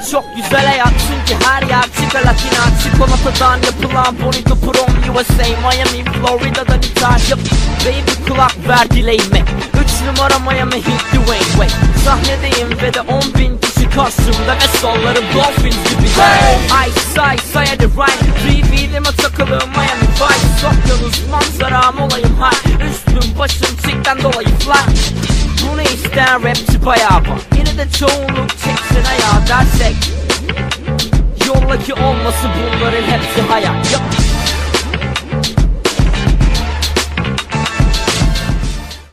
çok güzel hayat, çünkü her yer çikolatina. Çikolatadan yapılan bonito prom USA, Miami, Florida'dan İtalya. Baby kulak ver dileğime, 3 numara Miami Heat Dwayne Wade. Sahnedeyim ve de 10.000 kişi karşımda ve sollarım Dolphins gibi. Ay say hadi rhyme, 3V'dime takılığım Miami Vice. Okyanus manzaram olayım high, üstüm başım çikten dolayı fly. Bunu isteyen rapçi bayağı var, yine de çoğunluk çeksin ayağa dersek. Yolla ki olması bunların hepsi hayal.